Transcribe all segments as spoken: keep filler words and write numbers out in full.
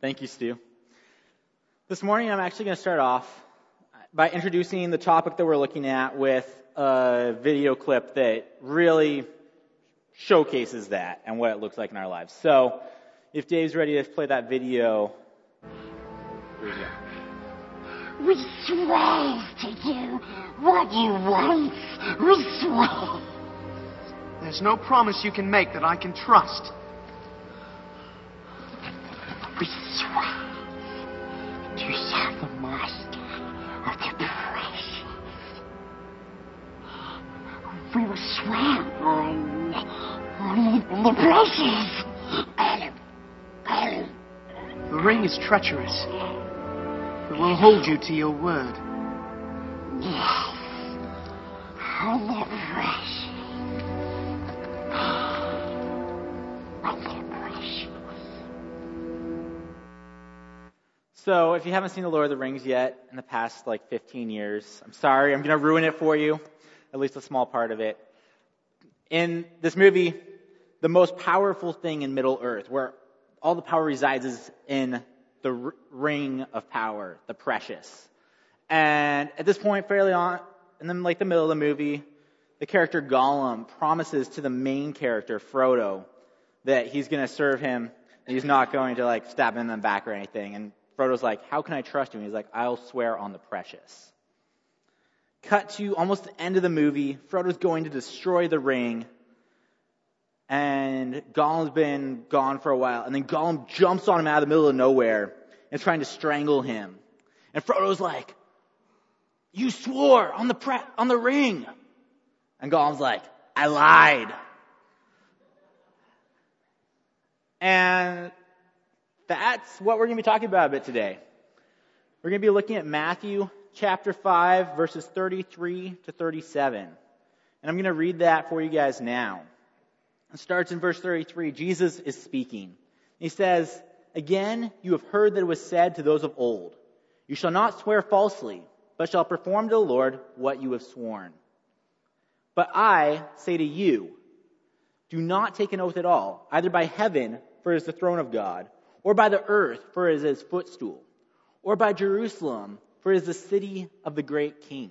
Thank you, Stu. This morning I'm actually going to start off by introducing the topic that we're looking at with a video clip that really showcases that and what it looks like in our lives. So, if Dave's ready to play that video, here we go. We swear to do what you want. We swear. There's no promise you can make that I can trust. We swear to serve the master of the precious. We will swear on, on the precious. The ring is treacherous, but we'll hold you to your word. Yes, on the precious. On the precious. So, if you haven't seen The Lord of the Rings yet in the past like fifteen years, I'm sorry, I'm going to ruin it for you, at least a small part of it. In this movie, the most powerful thing in Middle-earth, where all the power resides, is in the r- ring of power, the precious. And at this point, fairly on, in the, like the middle of the movie, the character Gollum promises to the main character, Frodo, that he's going to serve him, and he's not going to like stab him in the back or anything. And Frodo's like, how can I trust you? And he's like, I'll swear on the precious. Cut to almost the end of the movie. Frodo's going to destroy the ring. And Gollum's been gone for a while. And then Gollum jumps on him out of the middle of nowhere and is trying to strangle him. And Frodo's like, you swore on the pre- on the ring. And Gollum's like, I lied. And that's what we're going to be talking about a bit today. We're going to be looking at Matthew chapter five, verses thirty-three to thirty-seven. And I'm going to read that for you guys now. It starts in verse thirty-three. Jesus is speaking. He says, again, you have heard that it was said to those of old, you shall not swear falsely, but shall perform to the Lord what you have sworn. But I say to you, do not take an oath at all, either by heaven, for it is the throne of God, or by the earth, for it is his footstool, or by Jerusalem, for it is the city of the great king.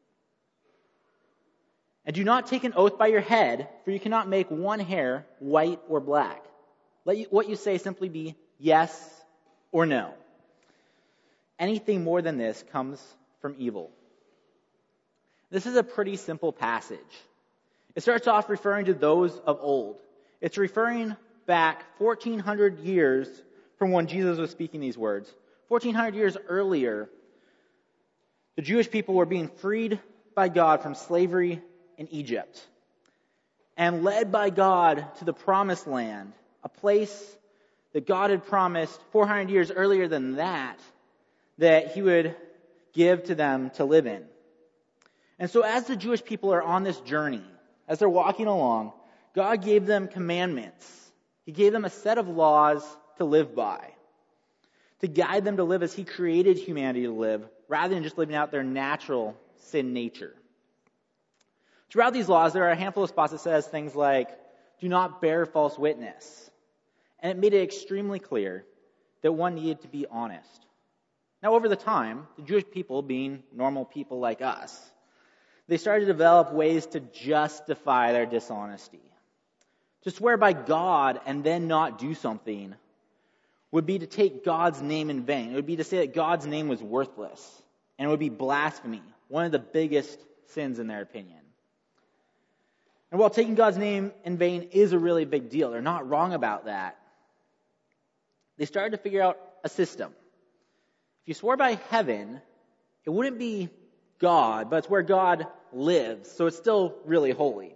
And do not take an oath by your head, for you cannot make one hair white or black. Let you, what you say simply be yes or no. Anything more than this comes from evil. This is a pretty simple passage. It starts off referring to those of old. It's referring back fourteen hundred years from when Jesus was speaking these words. fourteen hundred years earlier, the Jewish people were being freed by God from slavery in Egypt and led by God to the promised land, a place that God had promised four hundred years earlier than that, that he would give to them to live in. And so as the Jewish people are on this journey, as they're walking along, God gave them commandments. He gave them a set of laws to live by, to guide them to live as he created humanity to live, rather than just living out their natural sin nature. Throughout these laws, there are a handful of spots that says things like, do not bear false witness. And it made it extremely clear that one needed to be honest. Now, over the time, the Jewish people, being normal people like us, they started to develop ways to justify their dishonesty. To swear by God and then not do something would be to take God's name in vain. It would be to say that God's name was worthless. And it would be blasphemy, one of the biggest sins in their opinion. And while taking God's name in vain is a really big deal, they're not wrong about that, they started to figure out a system. If you swore by heaven, it wouldn't be God, but it's where God lives, so it's still really holy.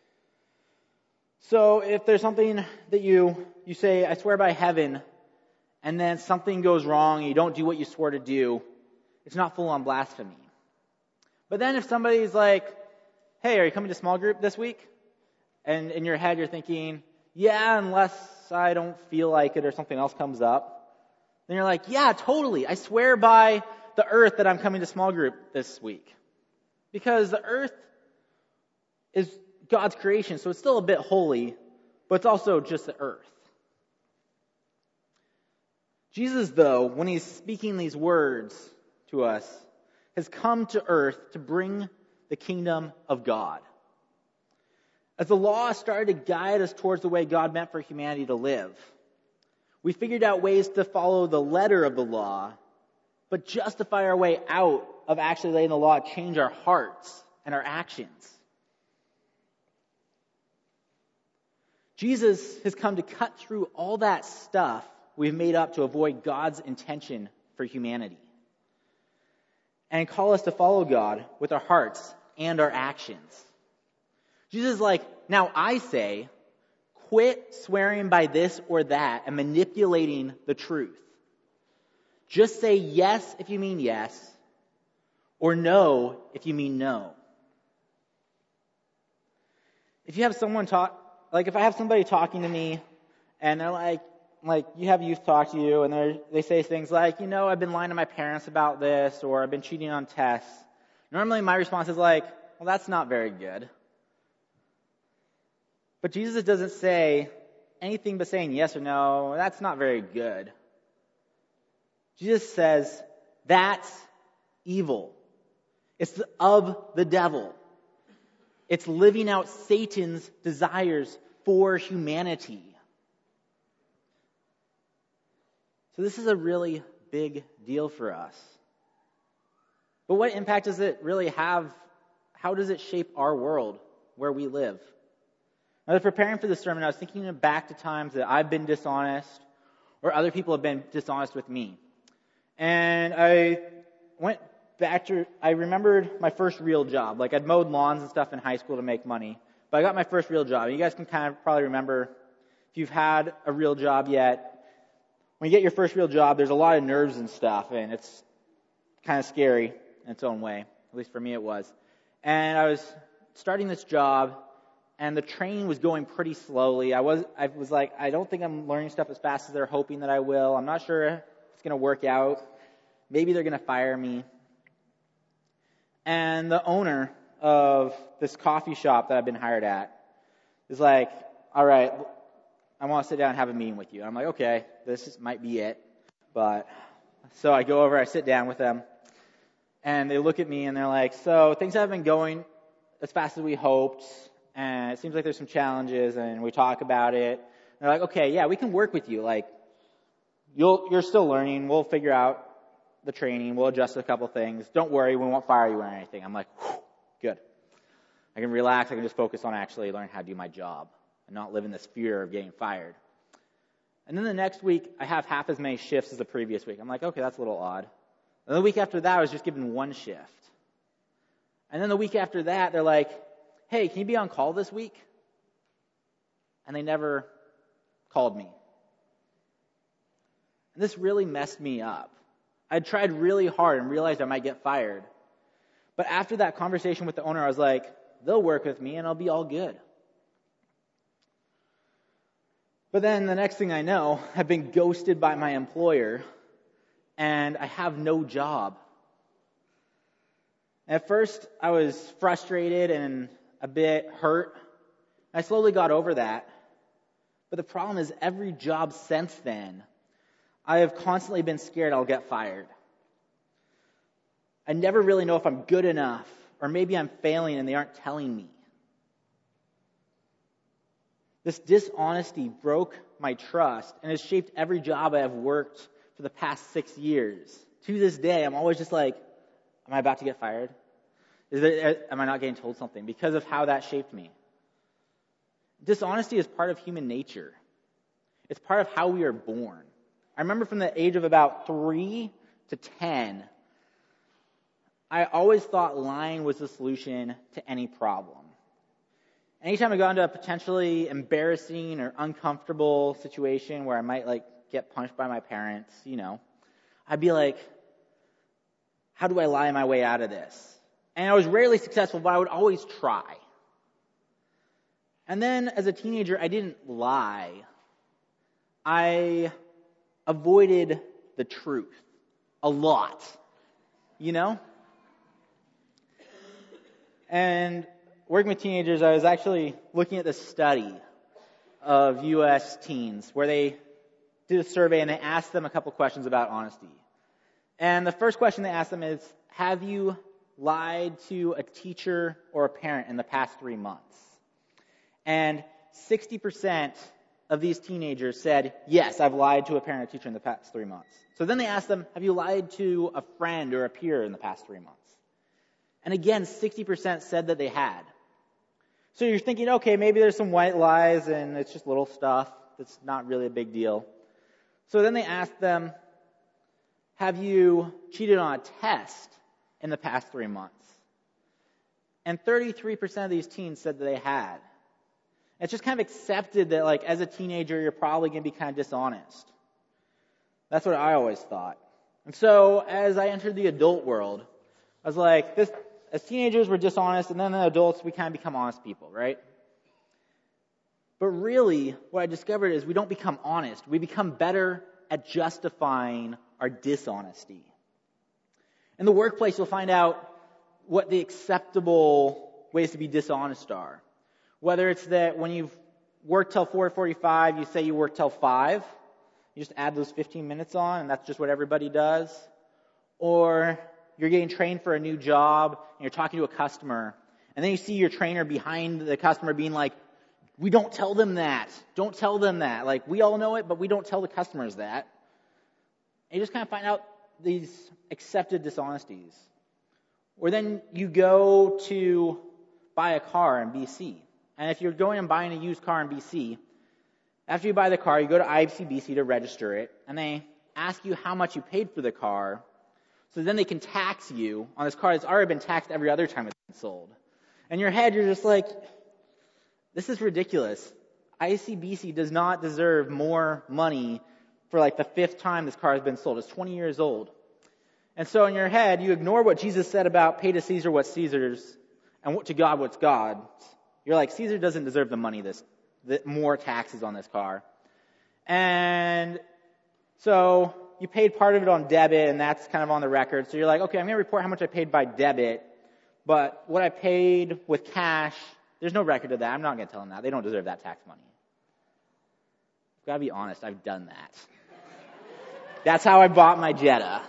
So if there's something that you, you say, I swear by heaven, and then something goes wrong and you don't do what you swore to do, it's not full-on blasphemy. But then if somebody's like, hey, are you coming to small group this week? And in your head you're thinking, yeah, unless I don't feel like it or something else comes up. Then you're like, yeah, totally. I swear by the earth that I'm coming to small group this week. Because the earth is God's creation, so it's still a bit holy, but it's also just the earth. Jesus, though, when he's speaking these words to us, has come to earth to bring the kingdom of God. As the law started to guide us towards the way God meant for humanity to live, we figured out ways to follow the letter of the law, but justify our way out of actually letting the law change our hearts and our actions. Jesus has come to cut through all that stuff we've made up to avoid God's intention for humanity, and call us to follow God with our hearts and our actions. Jesus is like, now I say, quit swearing by this or that and manipulating the truth. Just say yes if you mean yes, or no if you mean no. If you have someone talk, like if I have somebody talking to me and they're like, like you have youth talk to you and they they say things like, you know, I've been lying to my parents about this, or I've been cheating on tests. Normally my response is like, well, that's not very good. But Jesus doesn't say anything but saying yes or no. That's not very good. Jesus says, that's evil. It's of the devil. It's living out Satan's desires for humanity. So this is a really big deal for us. But what impact does it really have? How does it shape our world where we live? Now, preparing for this sermon, I was thinking back to times that I've been dishonest or other people have been dishonest with me. And I went back to, I remembered my first real job. Like I'd mowed lawns and stuff in high school to make money. But I got my first real job. You guys can kind of probably remember, if you've had a real job yet, when you get your first real job, there's a lot of nerves and stuff. And it's kind of scary in its own way. At least for me it was. And I was starting this job, and the training was going pretty slowly. I was I was like, I don't think I'm learning stuff as fast as they're hoping that I will. I'm not sure if it's going to work out. Maybe they're going to fire me. And the owner of this coffee shop that I've been hired at is like, all right, I want to sit down and have a meeting with you. I'm like, okay, this is, might be it. But so I go over, I sit down with them, and they look at me and they're like, so things haven't been going as fast as we hoped, and it seems like there's some challenges, and we talk about it. And they're like, okay, yeah, we can work with you. Like, you'll, you're still learning. We'll figure out the training. We'll adjust a couple things. Don't worry, we won't fire you or anything. I'm like, whew, good. I can relax. I can just focus on actually learning how to do my job and not live in this fear of getting fired. And then the next week, I have half as many shifts as the previous week. I'm like, okay, that's a little odd. And the week after that, I was just given one shift. And then the week after that, they're like, hey, can you be on call this week? And they never called me. And this really messed me up. I tried really hard and realized I might get fired. But after that conversation with the owner, I was like, they'll work with me and I'll be all good. But then the next thing I know, I've been ghosted by my employer and I have no job. At first, I was frustrated and a bit hurt. I slowly got over that. But the problem is every job since then, I have constantly been scared I'll get fired. I never really know if I'm good enough, or maybe I'm failing and they aren't telling me. This dishonesty broke my trust and has shaped every job I have worked for the past six years. To this day, I'm always just like, am I about to get fired? Is there, am I not getting told something? Because of how that shaped me. Dishonesty is part of human nature. It's part of how we are born. I remember from the age of about three to ten, I always thought lying was the solution to any problem. Anytime I got into a potentially embarrassing or uncomfortable situation where I might like get punched by my parents, you know, I'd be like, how do I lie my way out of this? And I was rarely successful, but I would always try. And then as a teenager, I didn't lie. I avoided the truth a lot, you know? And working with teenagers, I was actually looking at the study of U S teens where they did a survey and they asked them a couple questions about honesty. And the first question they asked them is, have you lied to a teacher or a parent in the past three months? And sixty percent of these teenagers said, yes, I've lied to a parent or teacher in the past three months. So then they asked them, have you lied to a friend or a peer in the past three months? And again, sixty percent said that they had. So you're thinking, okay, maybe there's some white lies and it's just little stuff that's not really a big deal. So then they asked them, have you cheated on a test in the past three months? And thirty-three percent of these teens said that they had. It's just kind of accepted that, like, as a teenager, you're probably going to be kind of dishonest. That's what I always thought. And so as I entered the adult world, I was like, this, as teenagers, we're dishonest, and then as adults, we kind of become honest people, right? But really, what I discovered is we don't become honest. We become better at justifying our dishonesty. In the workplace, you'll find out what the acceptable ways to be dishonest are. Whether it's that when you've worked till four forty-five, you say you work till five. You just add those fifteen minutes on, and that's just what everybody does. Or you're getting trained for a new job, and you're talking to a customer, and then you see your trainer behind the customer being like, we don't tell them that. Don't tell them that. Like, we all know it, but we don't tell the customers that. And you just kind of find out these accepted dishonesties. Or then you go to buy a car in B C. And if you're going and buying a used car in B C, after you buy the car, you go to I F C B C to register it, and they ask you how much you paid for the car, so then they can tax you on this car that's already been taxed every other time it's been sold. In your head, you're just like, this is ridiculous. I F C B C does not deserve more money for like the fifth time this car has been sold. It's twenty years old. And so in your head, you ignore what Jesus said about pay to Caesar what's Caesar's and what to God what's God's. You're like, Caesar doesn't deserve the money, this, the, more taxes on this car. And so you paid part of it on debit, and that's kind of on the record. So you're like, okay, I'm going to report how much I paid by debit, but what I paid with cash, there's no record of that. I'm not going to tell them that. They don't deserve that tax money. I've got to be honest, I've done that. That's how I bought my Jetta.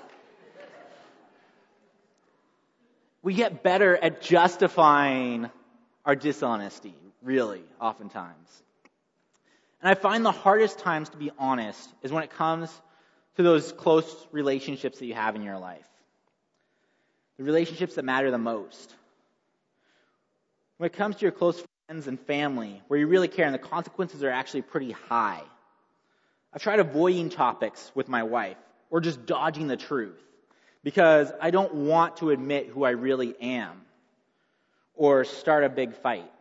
We get better at justifying our dishonesty, really, oftentimes. And I find the hardest times to be honest is when it comes to those close relationships that you have in your life. The relationships that matter the most. When it comes to your close friends and family, where you really care and the consequences are actually pretty high. I've tried avoiding topics with my wife or just dodging the truth because I don't want to admit who I really am or start a big fight.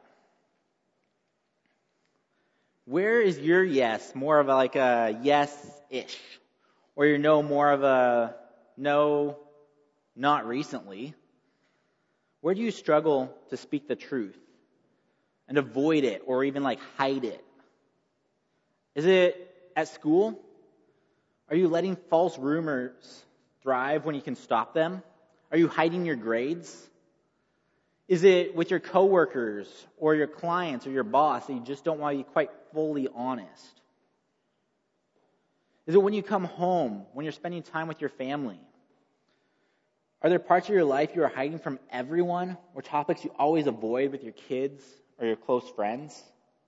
Where is your yes more of a, like a yes-ish? Or your no more of a no, not recently? Where do you struggle to speak the truth and avoid it or even like hide it? Is it at school? Are you letting false rumors thrive when you can stop them? Are you hiding your grades? Is it with your coworkers or your clients or your boss that you just don't want to be quite fully honest? Is it when you come home, when you're spending time with your family? Are there parts of your life you are hiding from everyone or topics you always avoid with your kids or your close friends?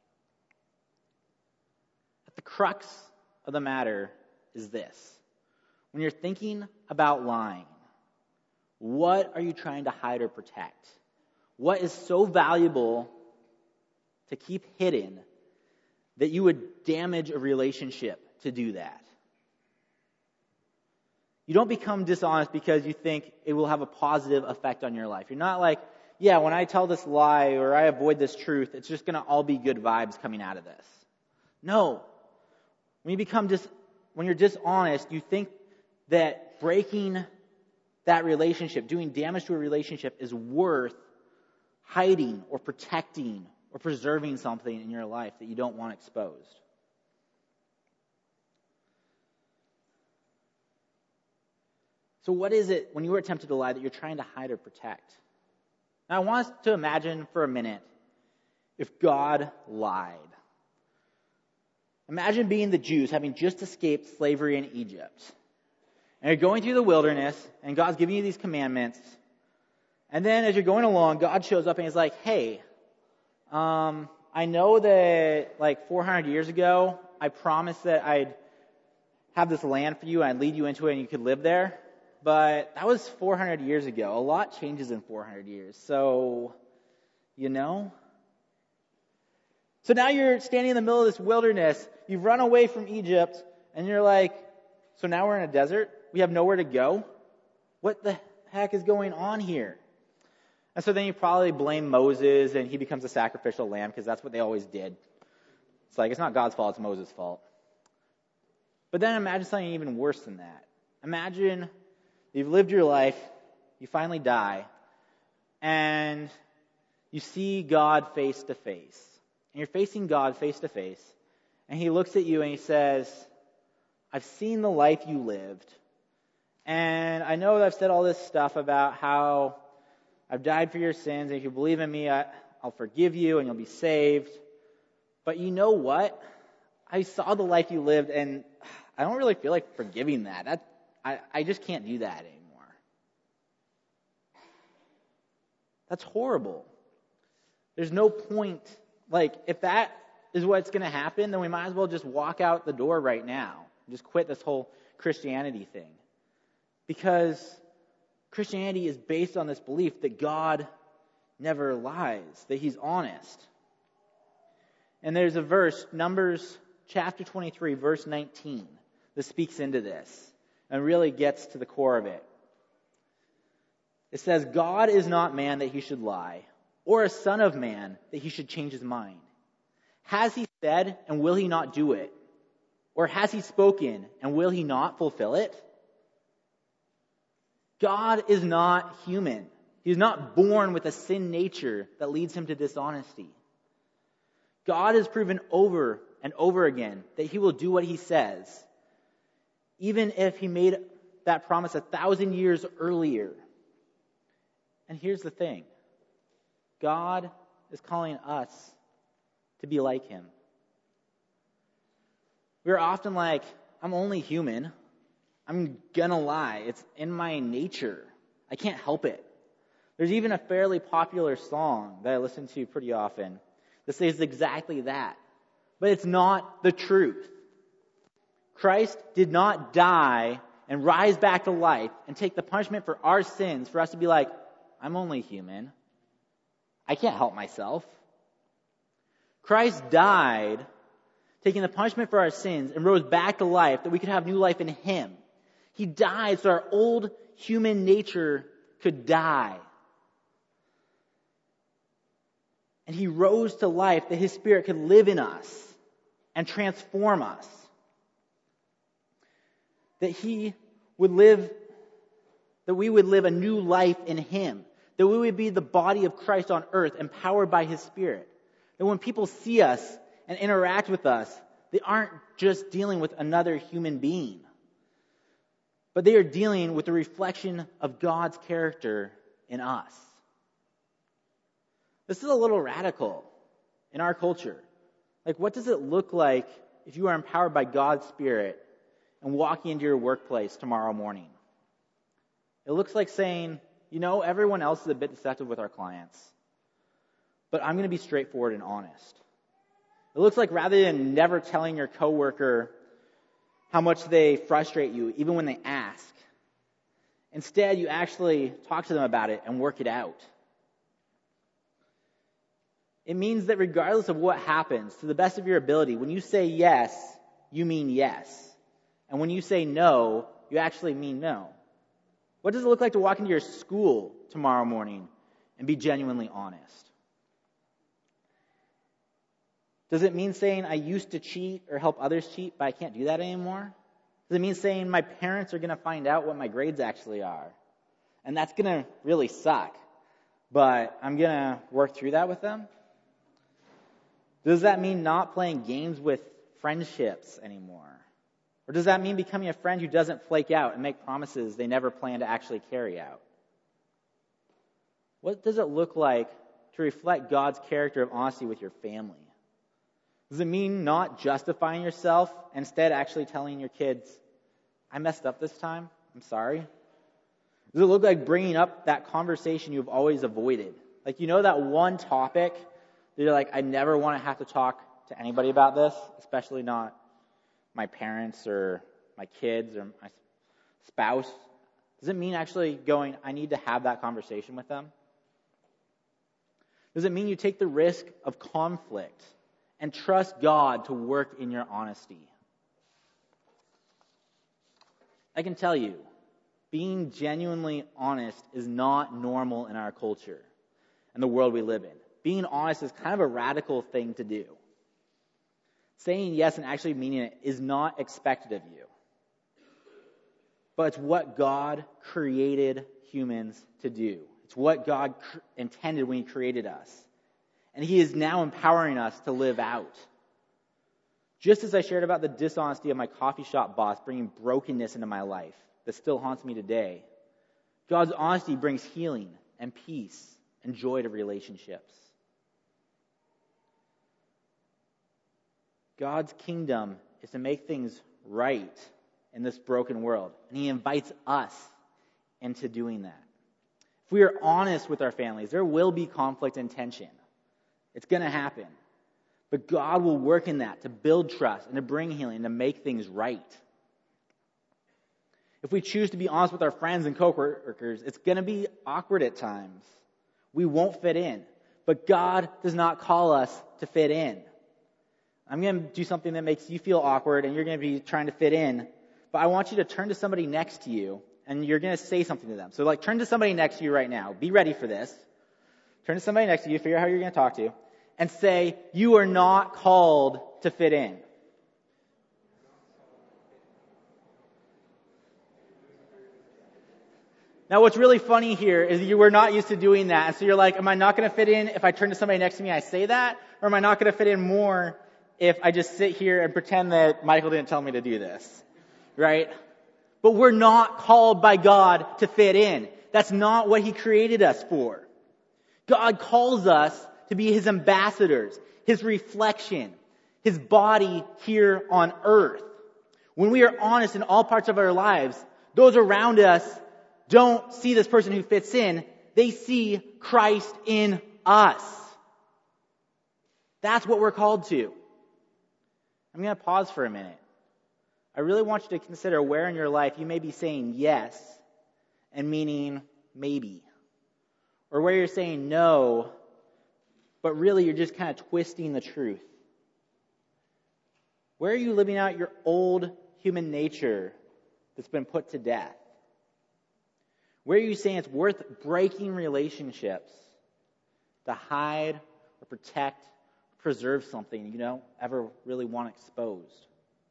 At the crux of the matter is this. When you're thinking about lying, what are you trying to hide or protect? What is so valuable to keep hidden that you would damage a relationship to do that? You don't become dishonest because you think it will have a positive effect on your life. You're not like, yeah, when I tell this lie or I avoid this truth, it's just going to all be good vibes coming out of this. No. When you become dis- when you're dishonest, you think that breaking that relationship, doing damage to a relationship is worth hiding or protecting or preserving something in your life that you don't want exposed. So what is it when you are tempted to lie that you're trying to hide or protect? Now I want us to imagine for a minute if God lied. Imagine being the Jews having just escaped slavery in Egypt. And you're going through the wilderness, and God's giving you these commandments. And then as you're going along, God shows up and he's like, hey, um, I know that like four hundred years ago, I promised that I'd have this land for you and I'd lead you into it and you could live there. But that was four hundred years ago. A lot changes in four hundred years. So, you know. So now you're standing in the middle of this wilderness. You've run away from Egypt and you're like, so now we're in a desert? We have nowhere to go? What the heck is going on here? And so then you probably blame Moses and he becomes a sacrificial lamb because that's what they always did. It's like, it's not God's fault, it's Moses' fault. But then imagine something even worse than that. Imagine you've lived your life, you finally die, and you see God face to face. And you're facing God face to face, and he looks at you and he says, I've seen the life you lived, and I know that I've said all this stuff about how I've died for your sins, and if you believe in me, I, I'll forgive you and you'll be saved. But you know what? I saw the life you lived, and I don't really feel like forgiving that. That I, I just can't do that anymore. That's horrible. There's no point. Like, if that is what's going to happen, then we might as well just walk out the door right now. Just quit this whole Christianity thing. Because Christianity is based on this belief that God never lies, that he's honest. And there's a verse, Numbers chapter twenty-three, verse nineteen, that speaks into this and really gets to the core of it. It says, God is not man that he should lie, or a son of man that he should change his mind. Has he said, and will he not do it? Or has he spoken, and will he not fulfill it? God is not human. He is not born with a sin nature that leads him to dishonesty. God has proven over and over again that he will do what he says, even if he made that promise a thousand years earlier. And here's the thing. God is calling us to be like him. We're often like, I'm only human. I'm gonna lie. It's in my nature. I can't help it. There's even a fairly popular song that I listen to pretty often that says exactly that. But it's not the truth. Christ did not die and rise back to life and take the punishment for our sins for us to be like, I'm only human. I can't help myself. Christ died, taking the punishment for our sins, and rose back to life that we could have new life in him. He died so our old human nature could die. And he rose to life that his Spirit could live in us and transform us. That he would live, that we would live a new life in him. That we would be the body of Christ on earth, empowered by his Spirit. That when people see us and interact with us, they aren't just dealing with another human being, but they are dealing with the reflection of God's character in us. This is a little radical in our culture. Like, what does it look like if you are empowered by God's Spirit and walking into your workplace tomorrow morning? It looks like saying, you know, everyone else is a bit deceptive with our clients, but I'm going to be straightforward and honest. It looks like rather than never telling your coworker how much they frustrate you, even when they ask, instead you actually talk to them about it and work it out. It means that regardless of what happens, to the best of your ability, when you say yes, you mean yes. And when you say no, you actually mean no. What does it look like to walk into your school tomorrow morning and be genuinely honest? Does it mean saying, I used to cheat or help others cheat, but I can't do that anymore? Does it mean saying my parents are going to find out what my grades actually are? And that's going to really suck, but I'm going to work through that with them? Does that mean not playing games with friendships anymore? Or does that mean becoming a friend who doesn't flake out and make promises they never plan to actually carry out? What does it look like to reflect God's character of honesty with your family? Does it mean not justifying yourself, instead actually telling your kids, I messed up this time, I'm sorry? Does it look like bringing up that conversation you've always avoided? Like, you know that one topic that you're like, I never want to have to talk to anybody about this, especially not my parents or my kids or my spouse? Does it mean actually going, I need to have that conversation with them? Does it mean you take the risk of conflict and trust God to work in your honesty? I can tell you, being genuinely honest is not normal in our culture and the world we live in. Being honest is kind of a radical thing to do. Saying yes and actually meaning it is not expected of you. But it's what God created humans to do. It's what God cr- intended when He created us. And He is now empowering us to live out. Just as I shared about the dishonesty of my coffee shop boss bringing brokenness into my life that still haunts me today, God's honesty brings healing and peace and joy to relationships. God's kingdom is to make things right in this broken world. And He invites us into doing that. If we are honest with our families, there will be conflict and tension. It's going to happen. But God will work in that to build trust and to bring healing and to make things right. If we choose to be honest with our friends and coworkers, it's going to be awkward at times. We won't fit in. But God does not call us to fit in. I'm going to do something that makes you feel awkward and you're going to be trying to fit in. But I want you to turn to somebody next to you and you're going to say something to them. So like turn to somebody next to you right now. Be ready for this. Turn to somebody next to you, figure out how you're going to talk to, and say, you are not called to fit in. Now what's really funny here is you were not used to doing that. And so you're like, am I not going to fit in if I turn to somebody next to me, I say that? Or am I not going to fit in more if I just sit here and pretend that Michael didn't tell me to do this? Right? But we're not called by God to fit in. That's not what He created us for. God calls us to be His ambassadors, His reflection, His body here on earth. When we are honest in all parts of our lives, those around us don't see this person who fits in. They see Christ in us. That's what we're called to. I'm going to pause for a minute. I really want you to consider where in your life you may be saying yes and meaning maybe. Or where you're saying no, but really you're just kind of twisting the truth. Where are you living out your old human nature that's been put to death? Where are you saying it's worth breaking relationships to hide or protect, preserve something you don't ever really want exposed?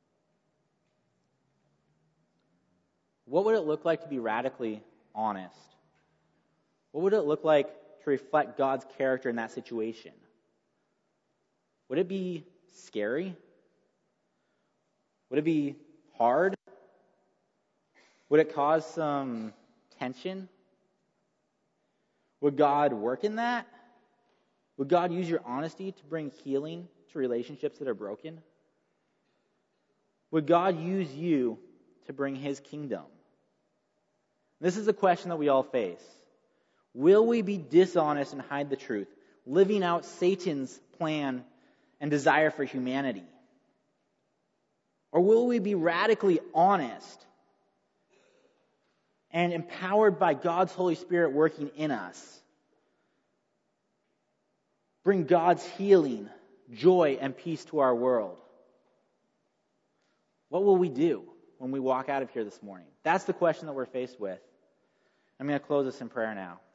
What would it look like to be radically honest? What would it look like to reflect God's character in that situation? Would it be scary? Would it be hard? Would it cause some tension? Would God work in that? Would God use your honesty to bring healing to relationships that are broken? Would God use you to bring His kingdom? This is a question that we all face. Will we be dishonest and hide the truth, living out Satan's plan and desire for humanity? Or will we be radically honest and empowered by God's Holy Spirit working in us? Bring God's healing, joy, and peace to our world. What will we do when we walk out of here this morning? That's the question that we're faced with. I'm going to close this in prayer now.